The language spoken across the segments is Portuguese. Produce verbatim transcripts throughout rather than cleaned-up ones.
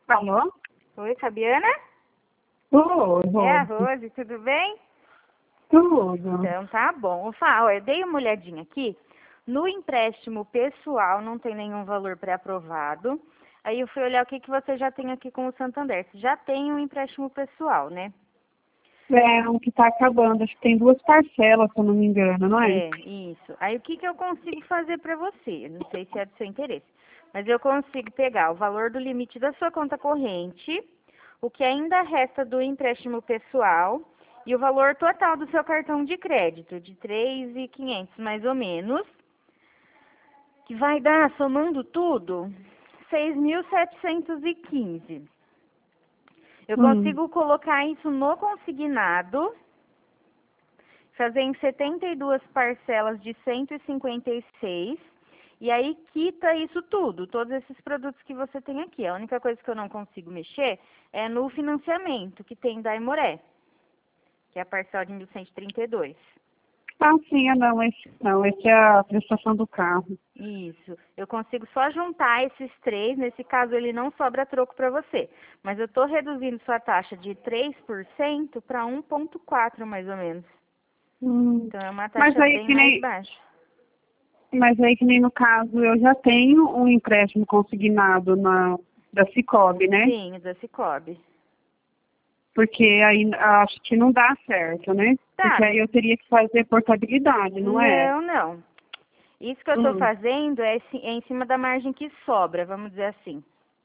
Alô? Oi, Fabiana? Tudo. É a Rose, tudo bem? Tudo. Então tá bom. Fá, eu dei uma olhadinha aqui. No empréstimo pessoal não tem nenhum valor pré-aprovado. Aí eu fui olhar o que, que você já tem aqui com o Santander. Você já tem um empréstimo pessoal, né? É um que tá acabando. Acho que tem duas parcelas, se eu não me engano, não é? É, isso. Aí o que, que eu consigo fazer para você? Não sei se é do seu interesse. Mas eu consigo pegar o valor do limite da sua conta corrente, o que ainda resta do empréstimo pessoal e o valor total do seu cartão de crédito, de três mil e quinhentos mais ou menos, que vai dar, somando tudo, seis mil setecentos e quinze. Eu Hum. consigo colocar isso no consignado, fazer em setenta e duas parcelas de cento e cinquenta e seis, e aí quita isso tudo, todos esses produtos que você tem aqui. A única coisa que eu não consigo mexer é no financiamento que tem da Aimoré, que é a parcela de mil cento e trinta e dois. Ah, sim, é não, esse não. Esse é a prestação do carro. Isso. Eu consigo só juntar esses três, nesse caso ele não sobra troco para você. Mas eu estou reduzindo sua taxa de três por cento para um vírgula quatro por cento mais ou menos. Hum. Então é uma Mas taxa aí bem que mais nem, baixa. mas aí que nem no caso, eu já tenho um empréstimo consignado na da Cicobi, né? Sim, da Cicobi. Porque aí acho que não dá certo, né? Tá, Porque aí eu teria que fazer portabilidade, não é? não, não. Isso que eu estou Hum. fazendo é, ci- é em cima da margem que sobra, vamos dizer assim.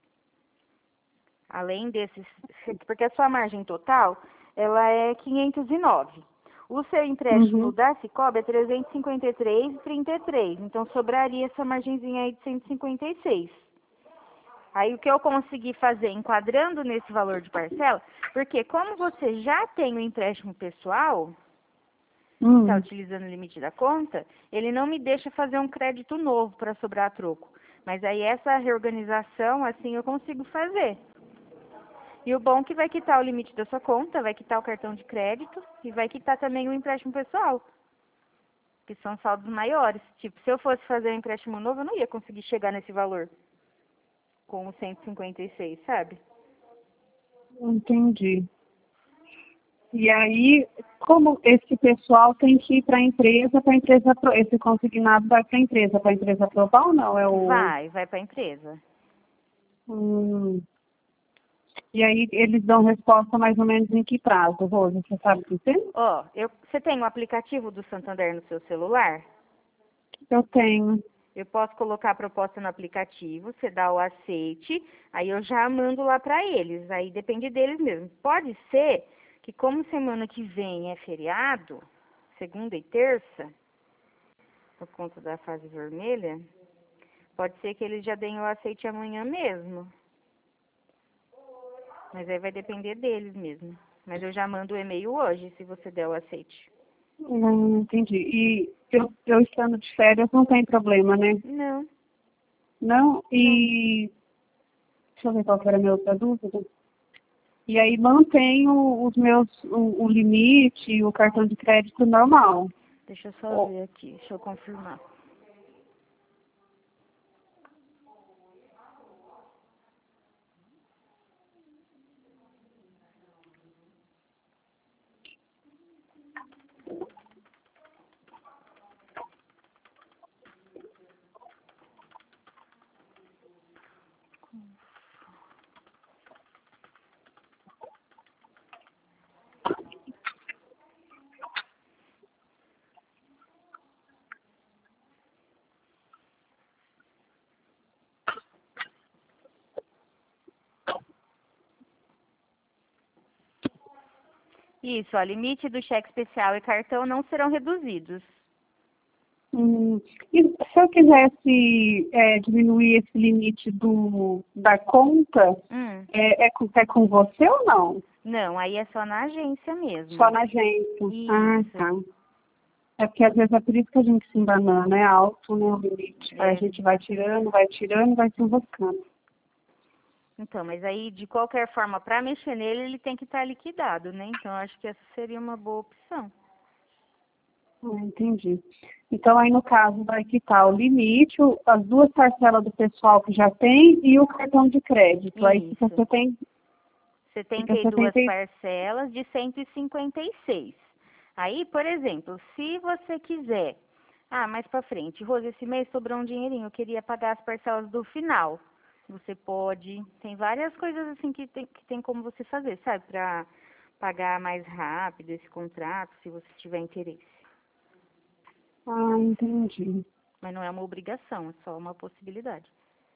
Além desses, porque a sua margem total, ela é quinhentos e nove. O seu empréstimo Uhum. da Cicobi é trezentos e cinquenta e três vírgula trinta e três. Então sobraria essa margenzinha aí de cento e cinquenta e seis. Aí o que eu consegui fazer enquadrando nesse valor de parcela, porque como você já tem o empréstimo pessoal, está Hum. utilizando o limite da conta, ele não me deixa fazer um crédito novo para sobrar troco. Mas aí essa reorganização, assim, eu consigo fazer. E o bom é que vai quitar o limite da sua conta, vai quitar o cartão de crédito e vai quitar também o empréstimo pessoal, que são saldos maiores. Tipo, se eu fosse fazer um empréstimo novo, eu não ia conseguir chegar nesse valor com o cento e cinquenta e seis, sabe? Entendi. E aí, como esse pessoal tem que ir para a empresa, para a empresa, apro- esse consignado vai para a empresa, para a empresa aprovar ou não? É o. Vai, vai para a empresa. Hum, e aí eles dão resposta mais ou menos em que prazo, Rosa? Você sabe dizer? Ó, eu, você tem o aplicativo do Santander no seu celular? Eu tenho. Eu posso colocar a proposta no aplicativo, você dá o aceite, aí eu já mando lá para eles. Aí depende deles mesmo. Pode ser que como semana que vem é feriado, segunda e terça, por conta da fase vermelha, pode ser que eles já deem o aceite amanhã mesmo. Mas aí vai depender deles mesmo. Mas eu já mando o e-mail hoje, se você der o aceite. Hum, entendi. E eu, eu estando de férias não tem problema, né? Não, Não? não. E deixa eu ver qual que era a minha outra dúvida. E aí mantenho os meus, o, o limite, o cartão de crédito normal. Deixa eu só Ó, ver aqui, deixa eu confirmar. Isso, ó, limite do cheque especial e cartão não serão reduzidos. Hum, e se eu quisesse é, diminuir esse limite do, da conta, Hum, é, é, com, é com você ou não? não, aí é só na agência Só mesmo. na agência. Ah, Isso, tá. É porque às vezes é por isso que a gente se embanana, é alto, né, o limite. Aí a é. gente vai tirando, vai tirando, vai se enroscando. Então, mas aí, de qualquer forma, para mexer nele, ele tem que estar liquidado, né? Então, acho que essa seria uma boa opção. Ah, entendi. Então, aí no caso vai quitar o limite, o- as duas parcelas do pessoal que já tem e o cartão de crédito. Aí fica Isso. setenta, setenta fica e duas setenta, parcelas de cento e cinquenta e seis. Aí, por exemplo, se você quiser, ah, mais pra frente, Rose, esse mês sobrou um dinheirinho, eu queria pagar as parcelas do final. Você pode, tem várias coisas assim que tem, que tem como você fazer, sabe? Pra pagar mais rápido esse contrato, se você tiver interesse. ah, entendi. Mas não é uma obrigação, é só uma possibilidade.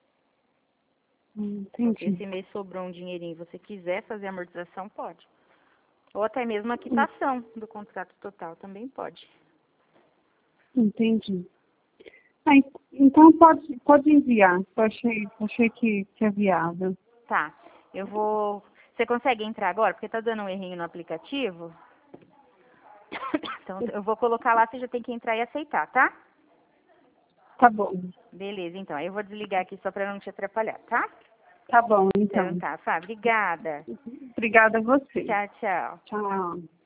Hum, Então, se Entendi. esse mês sobrou um dinheirinho e você quiser fazer a amortização, pode. Ou até mesmo a quitação do contrato total também pode. Entendi. Ah, en- então pode, pode enviar. Eu achei, achei que, que é viável. Tá, eu vou... Você consegue entrar agora? Porque tá dando um errinho no aplicativo. Então, eu vou colocar lá, você já tem que entrar e aceitar, tá? Tá bom. Beleza, então. Aí eu vou desligar aqui só pra não te atrapalhar, tá? Tá bom, Então então. tá, Fá, obrigada. Obrigada a você. Tchau, tchau. Tchau.